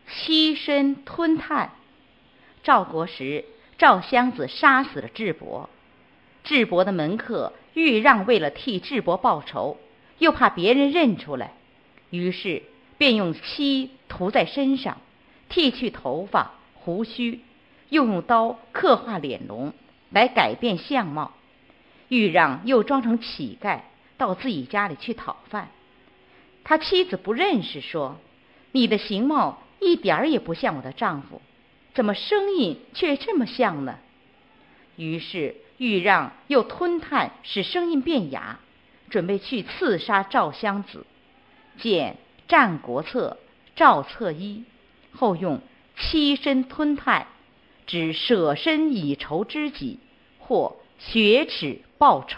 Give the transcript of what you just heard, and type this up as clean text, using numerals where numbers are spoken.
欺身吞炭。赵国时，赵襄子杀死了智伯，智伯的门客豫让为了替智伯报仇，又怕别人认出来，于是便用漆涂在身上，剃去头发胡须，又用刀刻画脸容来改变相貌。豫让又装成乞丐到自己家里去讨饭，他妻子不认识，说：你的形貌一点儿也不像我的丈夫，怎么声音却这么像呢？于是豫让又吞炭使声音变哑，准备去刺杀赵襄子。见《战国策·赵策一》，后用欺身吞炭，指舍身以仇知己，或雪耻报仇。